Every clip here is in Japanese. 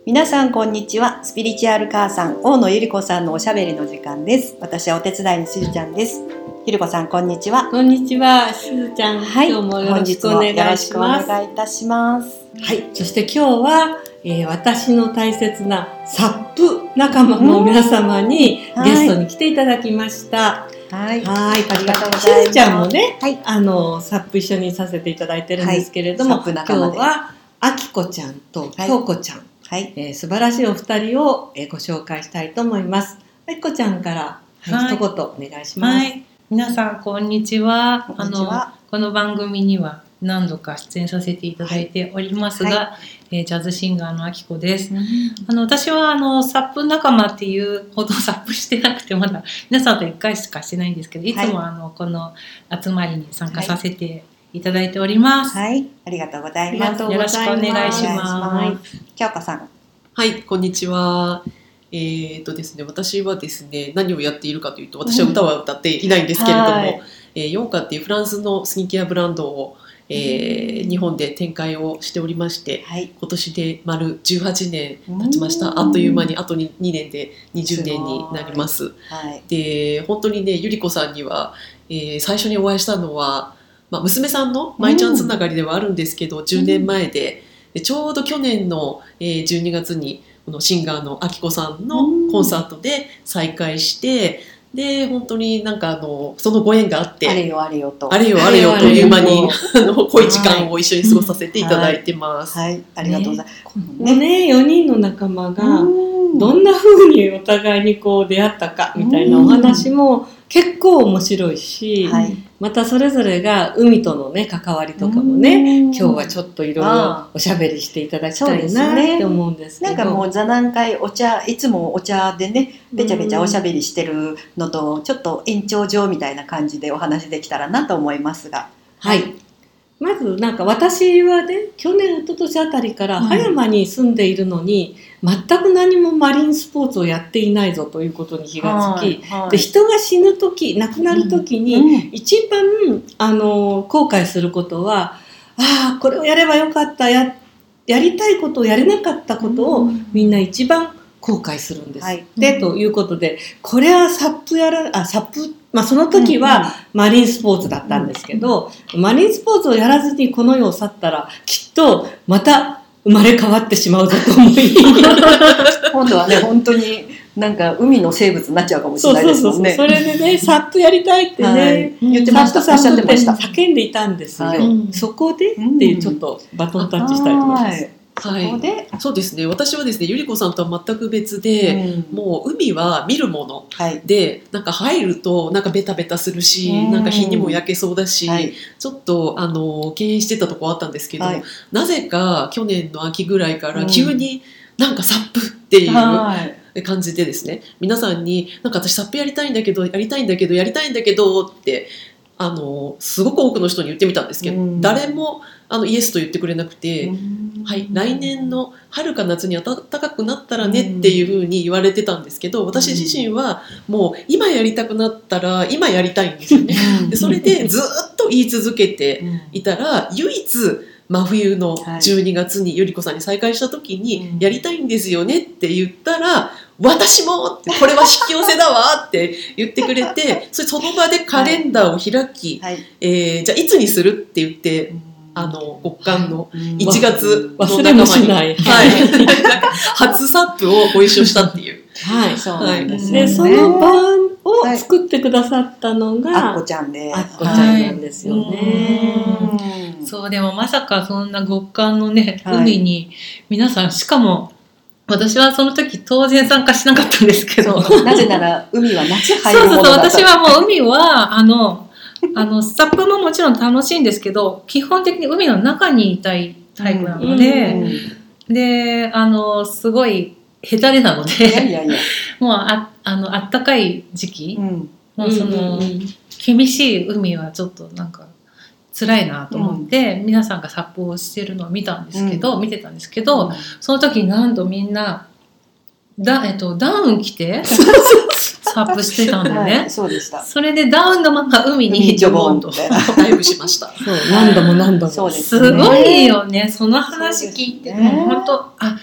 皆さんこんにちは。スピリチュアル母さん大野ゆり子さんのおしゃべりの時間です。私はお手伝いのしずちゃんです。ゆり子さんこんにちは。 こんにちは、しずちゃん、 はい、 今日もよろしくお願いします。 本日もよろしくお願いいたします。 はい、そして今日は、私の大切なサップ仲間の皆様にゲストに来ていただきました。 はい、 ありがとうございます。しずちゃんもね、はい、サップ一緒にさせていただいてるんですけれども、今日はあきこちゃんときょうこちゃん、素晴らしいお二人を、ご紹介したいと思います。あきこちゃんから、一言お願いします。 皆さんこんにちは。この番組には何度か出演させていただいておりますが、ジャズシンガーのあきこです。私はサップ仲間っていうほどサップしてなくて、まだ皆さんと1回しかしてないんですけど、いつもこの集まりに参加させていただいております。 はい、ありがとうございます。 よろしくお願いします。 きょうこさん。 はい、こんにちは。ですね、私はですね、何をやっているかというと、私は歌は歌っていないんですけれども、ヨンカっていうフランスのスキンケアブランドを、日本で展開をしておりまして、今年で丸18年経ちました。あっという間にあと 2年で20年になります。で、本当にね、ゆりこさんには、最初にお会いしたのは、娘さんのマイちゃんつながりではあるんですけど、10年前で、ちょうど去年の12月にこのシンガーのあきこさんのコンサートで再会して、で本当になんかそのご縁があって、 あれよあれよとという間に濃い時間を一緒に過ごさせていただいてます。 はい、ありがとうございます。 このね、4人の仲間がどんな風にお互いにこう出会ったかみたいなお話も結構面白いし、またそれぞれが海とのね関わりとかもね、今日はちょっといろいろおしゃべりしていただきたいなって思うんですけど、 なんかもう座談会いつもお茶でねべちゃべちゃおしゃべりしてるのとちょっと延長上みたいな感じでお話できたらなと思いますが、 まずなんか私はね、去年一昨年あたりから葉山に住んでいるのに、全く何もマリンスポーツをやっていないぞということに気がつき、で人が死ぬ時、亡くなる時に一番後悔することは、これをやればよかった、やりたいことをやれなかったことをみんな一番後悔するんです。で、ということで、これはサップその時はマリンスポーツだったんですけど、マリンスポーツをやらずにこの世を去ったらきっとまた生まれ変わってしまうぞと思い今度はね、本当になんか海の生物になっちゃうかもしれないですもんね。 それでね、サップやりたいってね、 言ってました。 サップって叫んでいたんですよ。そこでっていうちょっとバトンタッチしたいと思います。 そうですね。私はですね、ゆりこさんとは全く別で、もう海は見るもので、なんか入るとなんかベタベタするし、なんか日にも焼けそうだし、ちょっと敬遠してたとこあったんですけど、なぜか去年の秋ぐらいから急になんかサップっていう感じでですね、皆さんになんか私サップやりたいんだけどってすごく多くの人に言ってみたんですけど、誰もイエスと言ってくれなくて、来年の春か夏に暖かくなったらねっていう風に言われてたんですけど、私自身はもう今やりたくなったら今やりたいんですよね。でそれでずっと言い続けていたら、唯一真冬の12月にゆりこさんに再会した時にやりたいんですよねって言ったら、私もって、これは引き寄せだわって言ってくれて、その場でカレンダーを開き、じゃあいつにするって言って、極寒の1月の忘れもしない、 初サップをご一緒したっていう。 でその晩を作ってくださったのがあっこちゃんで、 あっこちゃんなんですよね。 そう、でもまさかそんな極寒のね、海に皆さん、しかも私はその時当然参加しなかったんですけど、 なぜなら海は夏入るものだった。 私はもう海はサップももちろん楽しいんですけど、基本的に海の中にいたいタイプなので、すごい下手れなので、もうあったかい時期、もうその厳しい海はちょっとなんか辛いなと思って、皆さんがサップをしてるのを見てたんですけど、その時になんとみんなダウン着てサップしてたんでね、 そうでした。 それでダウンのまま海にジョボンとダイブしました。 何度もすごいよね、その話聞いて、本当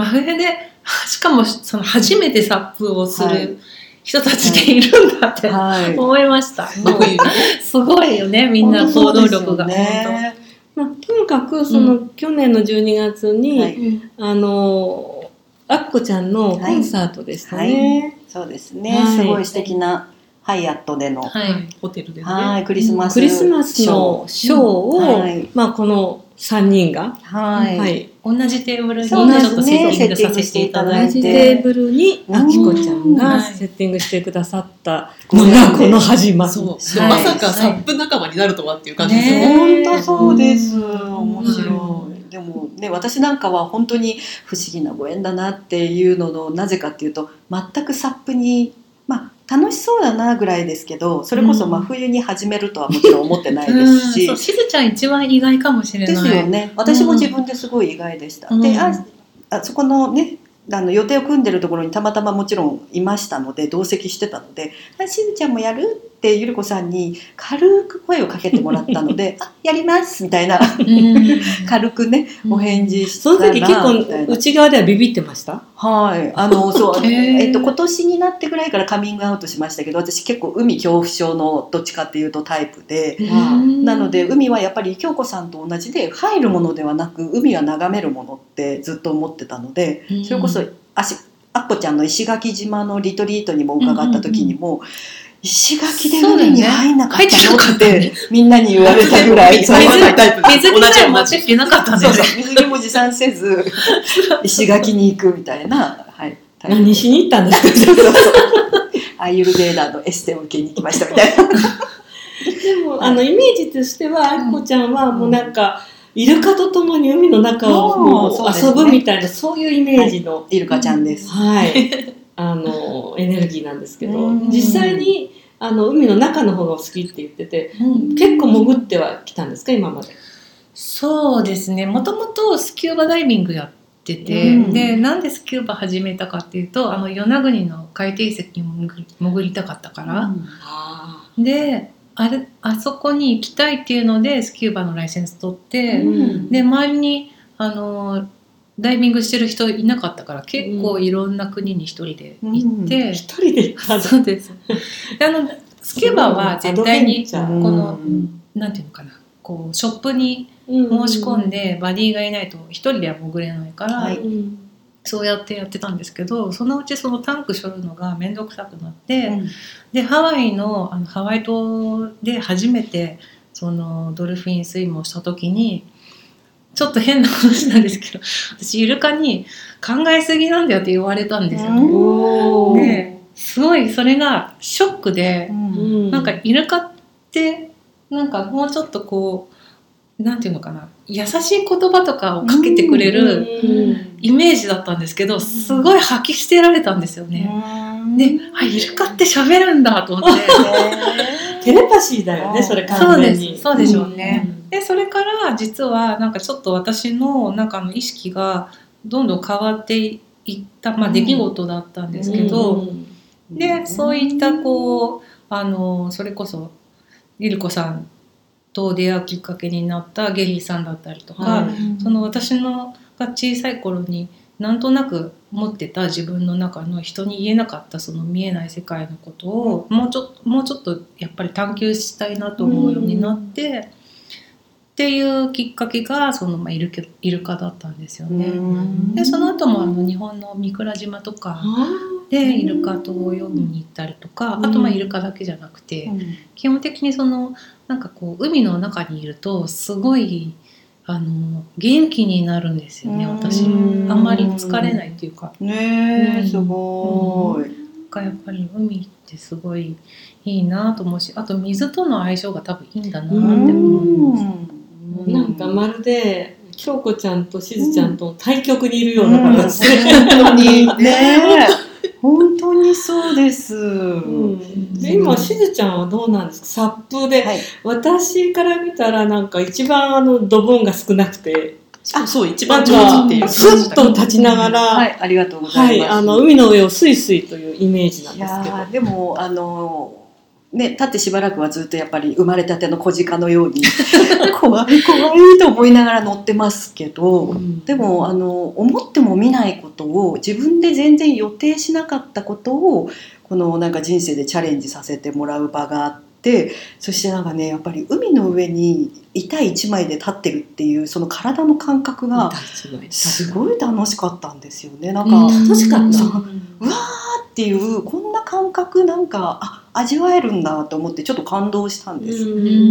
真冬で、しかもその初めてサップをする人たちでいるんだって思いました。真冬にすごいよね、みんな行動力が。 とにかくその去年の12月に、アッコちゃんのコンサートでしたね。 そうですね、すごい素敵なハイアットでの、 ホテルでね、 クリスマスのショーを、この3人が、 同じテーブルにちょっとセッティングさせていただいて、 同じテーブルにあきこちゃんがセッティングしてくださったのがこの始まり。 まさかサップ仲間になるとはっていう感じですよね。本当そうです。面白い。でもね、私なんかは本当に不思議なご縁だなっていうのの、なぜかっていうと、全くサップに楽しそうだなぐらいですけど、それこそ真冬に始めるとはもちろん思ってないですし、 しずちゃん一番意外かもしれないですよね。私も自分ですごい意外でした。で、そこのね、予定を組んでるところにたまたまもちろんいましたので、同席してたので、しずちゃんもやるってゆり子さんに軽く声をかけてもらったのでやりますみたいな軽くねお返事したら、 その時結構内側ではビビってました？ はい、そう今年になってぐらいからカミングアウトしましたけど、私結構海恐怖症のどっちかっていうとタイプで、なので海はやっぱり京子さんと同じで入るものではなく、海は眺めるものってずっと思ってたので、それこそアッコちゃんの石垣島のリトリートにも伺った時にも、石垣で海に入んなかったのってみんなに言われたぐらい、 水着さえ持ってきてなかったんです。 水着も持参せず石垣に行くみたいな、 何しに行ったんですか？ アーユルベーダーのエステを受けに行きましたみたいな。 でもイメージとしてはあっこちゃんはもうなんかイルカとともに海の中を遊ぶみたいな、そういうイメージのイルカちゃんです。 エネルギーなんですけど、実際に海の中の方が好きって言ってて、結構潜ってはきたんですか、今まで？ そうですね、もともとスキューバダイビングやってて、でなんでスキューバ始めたかっていうと、与那国の海底遺跡に潜りたかったから、であそこに行きたいっていうのでスキューバのライセンス取って、で周りにダイビングしてる人いなかったから、結構いろんな国に一人で行って、 一人で行ったんだ。 そうですスキューバは絶対にこのなんていうのかな、こうショップに申し込んでバディがいないと一人では潜れないから、そうやってやってたんですけど、そのうちそのタンク背負うのが面倒くさくなって、でハワイのハワイ島で初めてそのドルフィンスイムをした時に、ちょっと変な話なんですけど、私イルカに考えすぎなんだよって言われたんですよね。ですごいそれがショックで、なんかイルカってなんかもうちょっとこうなんていうのかな、優しい言葉とかをかけてくれるイメージだったんですけど、すごい吐き捨てられたんですよね。で、イルカって喋るんだと思って。 テレパシーだよね、それ完全に。 そうでしょうね。でそれから実はなんかちょっと私の中の意識がどんどん変わっていった、出来事だったんですけど、でそういったこうそれこそリルコさんと出会うきっかけになったゲリーさんだったりとか、その私のが小さい頃になんとなく持ってた自分の中の人に言えなかったその見えない世界のことをもうちょっとやっぱり探求したいなと思うようになって、っていうきっかけがそのイルカだったんですよね。でその後も日本の御蔵島とかでイルカと泳ぎに行ったりとか、あとイルカだけじゃなくて、基本的にそのなんかこう海の中にいるとすごい元気になるんですよね、私。あんまり疲れないっていうか。 すごい。 やっぱり海ってすごいいいなと思うし、あと水との相性が多分いいんだなって思います。 なんかまるで京子ちゃんとしずちゃんと対極にいるような形で、 本当にね、本当にそうです。 で今しずちゃんはどうなんですか？サップで、私から見たらなんか一番ドボンが少なくて、 そう一番上手っていうスッと立ちながら、 ありがとうございます。 海の上をスイスイというイメージなんですけど、 でもね、立ってしばらくはずっとやっぱり生まれたての小鹿のように怖い怖いと思いながら乗ってますけど、でも思っても見ないことを、自分で全然予定しなかったことをこのなんか人生でチャレンジさせてもらう場があって、そしてなんかね、やっぱり海の上に板一枚で立ってるっていうその体の感覚がすごい楽しかったんですよね。なんか楽しかった。 うわーっていう、こんな感覚なんか味わえるんだと思ってちょっと感動したんです。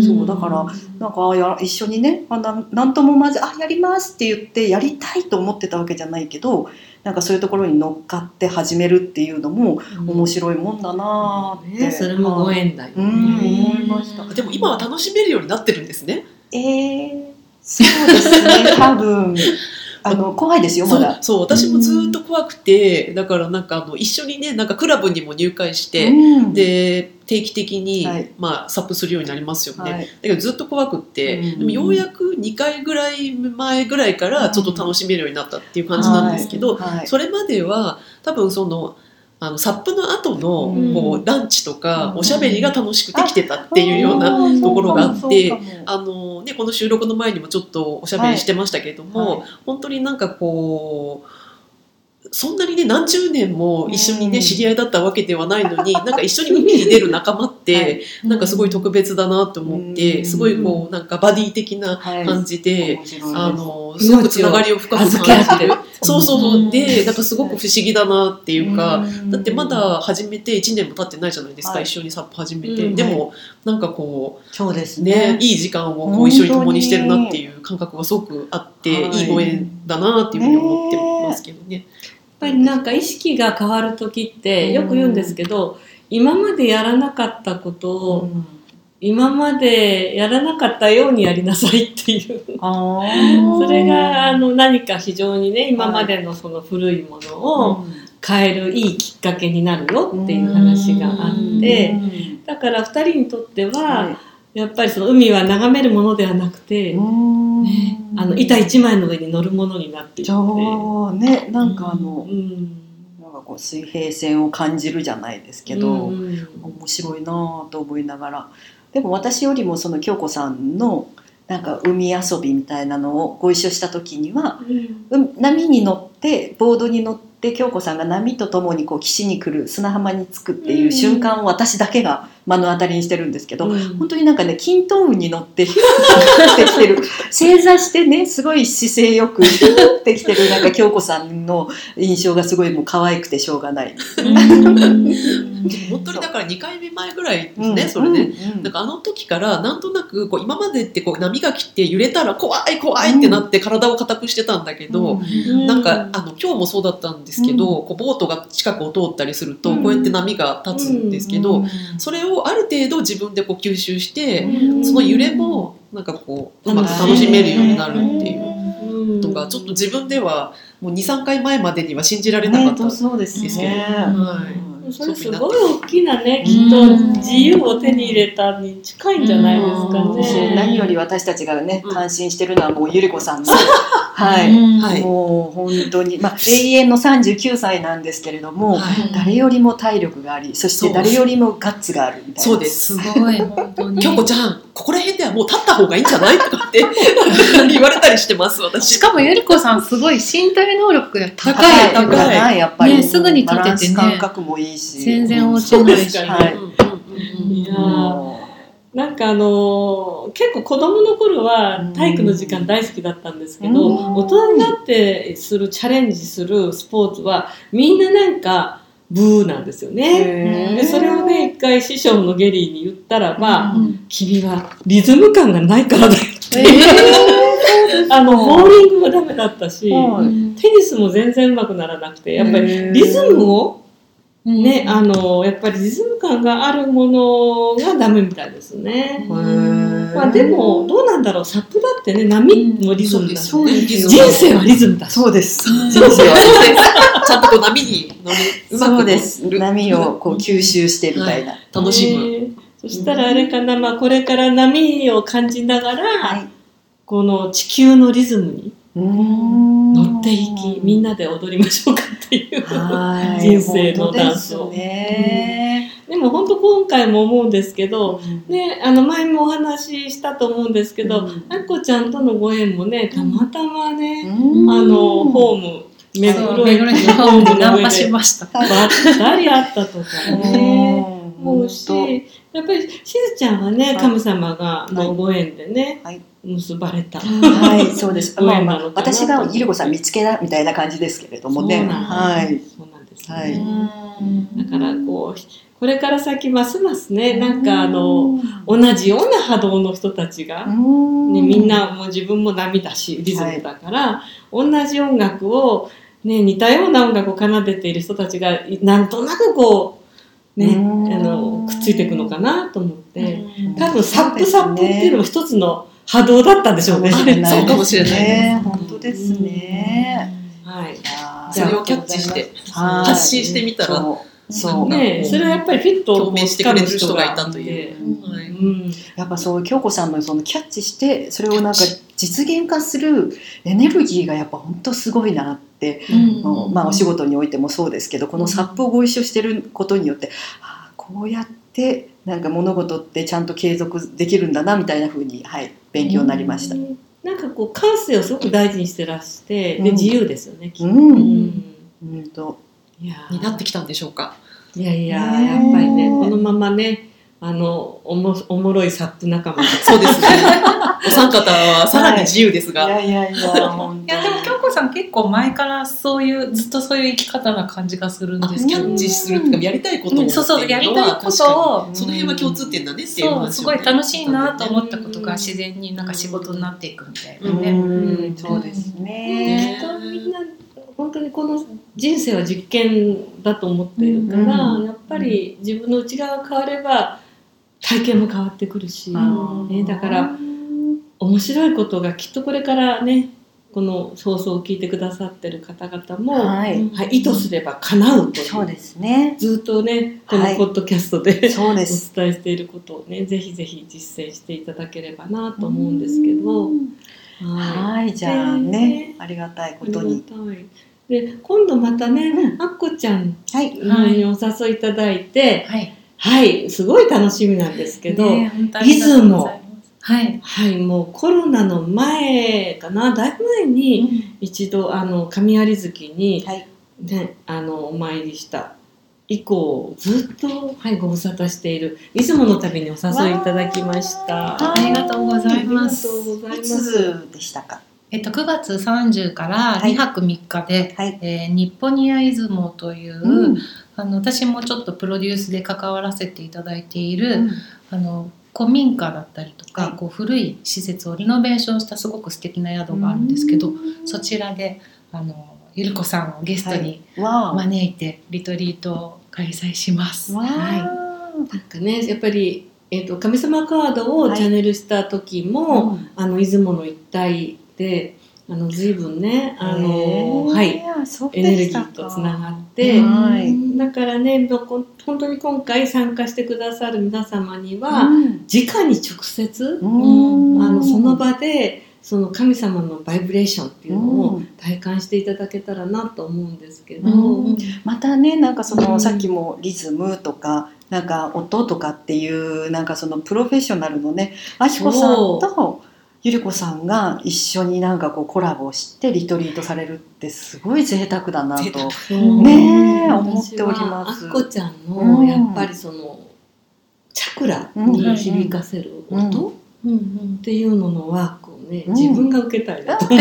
そうだからなんか一緒にね、なんともまずやりますって言ってやりたいと思ってたわけじゃないけど、なんかそういうところに乗っかって始めるっていうのも面白いもんだなって、 それもご縁だよね、 思いました。 でも今は楽しめるようになってるんですね。 そうですね、多分怖いですよ、まだ。 そう私もずっと怖くて、だからなんか一緒にね、なんかクラブにも入会して、で定期的に、サップするようになりますよね、だけどずっと怖くって、でもようやく2回ぐらい前ぐらいからちょっと楽しめるようになったっていう感じなんですけど、それまでは多分そのサップの後のこうランチとかおしゃべりが楽しくて来てたっていうようなところがあって、この収録の前にもちょっとおしゃべりしてましたけれども、本当になんかこうそんなにね、何十年も一緒にね知り合いだったわけではないのに、なんか一緒に海に出る仲間ってなんかすごい特別だなと思って、すごいこうなんかバディ的な感じで、すごくつながりを深く感じる。そうで、なんかすごく不思議だなっていうか、だってまだ始めて1年も経ってないじゃないですか、一緒にサップ始めて。でもなんかこうそうですね、 いい時間をこう一緒に共にしてるなっていう感覚がすごくあって、いいご縁だなっていうふうに思ってますけどね。 やっぱりなんか意識が変わる時ってよく言うんですけど、今までやらなかったことを今までやらなかったようにやりなさいっていうそれが何か非常にね、今までのその古いものを変えるいいきっかけになるよっていう話があって、だから2人にとってはやっぱりその海は眺めるものではなくて、ね、板一枚の上に乗るものになっていて、 ね、なんかなんかこう水平線を感じるじゃないですけど、面白いなと思いながら、でも私よりもその京子さんのなんか海遊びみたいなのをご一緒した時には、波に乗ってボードに乗って京子さんが波とともにこう岸に来る、砂浜に着くっていう瞬間を私だけが目の当たりにしてるんですけど、本当になんかね、均等運に乗ってヒューってきてる、正座してね、すごい姿勢よくヒューってきてるなんか京子さんの印象がすごいもう可愛くてしょうがない。 本当にだから2回目前ぐらいですね、それね。なんか時からなんとなくこう今までってこう波が来て揺れたら怖い怖いってなって体を硬くしてたんだけど、なんか今日もそうだったんですけど、こうボートが近くを通ったりするとこうやって波が立つんですけど、それをある程度自分でこう吸収して、その揺れもなんかこううまく楽しめるようになるっていうのがちょっと自分ではもう 2,3 回前までには信じられなかったんですけど、 それすごい大きなね、きっと自由を手に入れたに近いんじゃないですかね。 何より私たちがね、感心してるのはもうゆり子さんのもう本当に、永遠の39歳なんですけれども、誰よりも体力があり、そして誰よりもガッツがあるみたいな。 そうです、 すごい本当に。 京子ちゃん、ここら辺ではもう立った方がいいんじゃないとかって言われたりしてます、私。 しかもゆり子さんすごい身体能力が高い、やっぱり、 ね、すぐに立ててね、バランス感覚もいいし、 全然落ちないし、 なんか結構子供の頃は体育の時間大好きだったんですけど、大人になってするチャレンジするスポーツはみんななんかブーなんですよね。でそれをね、一回師匠のゲリーに言ったらば、君はリズム感がないからだよってボーリングもダメだったし、テニスも全然上手くならなくて、やっぱりリズムをね、やっぱりリズム感があるものがダメみたいですね。でもどうなんだろう、サップだってね、波もリズムだし、人生はリズムだし。 そうです。 人生はちゃんとこう波に乗る、うまくそうです。波をこう吸収してみたいな、 楽しむ。 そしたらあれかな、これから波を感じながら、この地球のリズムに乗っていき、みんなで踊りましょうかっていう人生のダンスを。 でも本当今回も思うんですけど、ね、前もお話ししたと思うんですけど、あっこちゃんとのご縁もね、たまたまね、ホーム、目黒駅のホームの上でばったりあったとかね、思うし、やっぱりしずちゃんはね、神様がのご縁でね、結ばれた。 はい、そうです。私がゆり子さん見つけたみたいな感じですけれどもね。はい。 そうなんですね。だからこれから先ますますね、なんか同じような波動の人たちが、ね、みんなもう自分も波だしリズムだから、同じ音楽を、ね、似たような音楽を奏でている人たちがなんとなくこう、ね、くっついていくのかなと思って、多分サップっていうのも一つの波動だったんでしょうね。 そうかもしれないね。本当ですね。 はい。 それをキャッチして発信してみたら。 そうね、それはやっぱりフィット共鳴してくれる人がいたという。 やっぱそう京子さんのそのキャッチしてそれをなんか実現化するエネルギーがやっぱ本当すごいなって、まあお仕事においてもそうですけど、このサップをご一緒してることによって、こうやってなんか物事ってちゃんと継続できるんだなみたいな風に、はい、勉強になりました。 なんかこう感性をすごく大事にしてらして、で自由ですよね。 になってきたんでしょうか。 いややっぱりね、このままね、おもろいサップ仲間。 そうですね。お三方はさらに自由ですが。 でも京子さん結構前からずっとそういう生き方な感じがするんですけど、 キャッチするっていうかやりたいことを、 そうやりたいことを、 その辺は共通点だねっていう話。 すごい楽しいなと思ったことが自然になんか仕事になっていくみたいなね。 そうですね。 きっとみんな本当にこの人生は実験だと思っているから、やっぱり自分の内側が変われば体験も変わってくるし、だから面白いことがきっとこれからね、この放送を聞いてくださってる方々も、意図すれば叶うという、 そうですね、 ずっとねこのポッドキャストで、お伝えしていることをね、ぜひぜひ実践していただければなと思うんですけど、 じゃあね、ありがたいことに。 で今度またね、あっこちゃんにお誘いいただいて、すごい楽しみなんですけど、出雲、もうコロナの前かな、だいぶ前に一度神有月に、お参りした以降ずっと、ご無沙汰している出雲の旅にお誘いいただきました。 ありがとうございます。 いつでしたか ？9月30から2泊3日で、ニッポニア出雲という、私もちょっとプロデュースで関わらせていただいている、古民家だったりとか、こう古い施設をリノベーションしたすごく素敵な宿があるんですけど、そちらでゆり子さんをゲストに招いてリトリートを開催します。 なんかね、やっぱり、神様カードをチャネルした時も、出雲の一帯で随分ねエネルギーとつながって、だからね本当に今回参加してくださる皆様には、直に直接、その場でその神様のバイブレーションっていうのを体感していただけたらなと思うんですけど、 またね、なんかその、さっきもリズムとかなんか音とかっていうなんかそのプロフェッショナルのね、あきこさんとゆり子さんが一緒になんかこうコラボしてリトリートされるってすごい贅沢だなとね思っております。 あっこちゃんのやっぱりそのチャクラに響かせる音っていうののワークをね、自分が受けたいなと思って、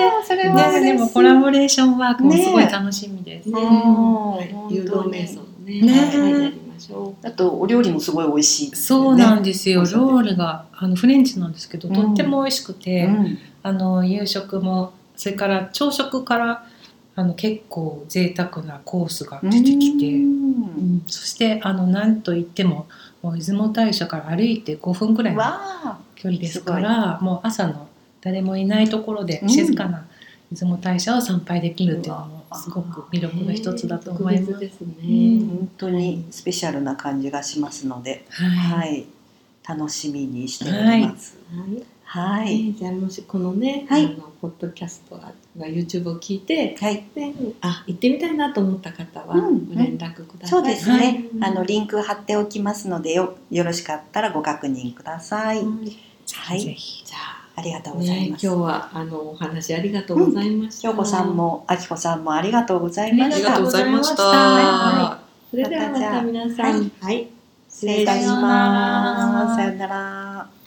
それはでもコラボレーションワークもすごい楽しみです。 誘導瞑想もね、やりましょう。 あとお料理もすごい美味しい。 そうなんですよ。料理がフレンチなんですけど、とっても美味しくて、夕食もそれから朝食から結構贅沢なコースが出てきて、そしてなんといってももう出雲大社から歩いて5分くらいの距離ですから、もう朝の誰もいないところで静かな出雲大社を参拝できるっていうのもすごく魅力の一つだと思います。 ですね。 本当にスペシャルな感じがしますので、 楽しみにしております。 はい。じゃあもしこのね、ポッドキャストが YouTube を聞いて、で行ってみたいなと思った方はご連絡ください。 そうですね。リンク貼っておきますのでよろしかったらご確認ください。はい。じゃあありがとうございます。 今日はお話ありがとうございました。 京子さんもあきこさんもありがとうございました。 ありがとうございました。 それではまた皆さん、 失礼いたします。さよなら。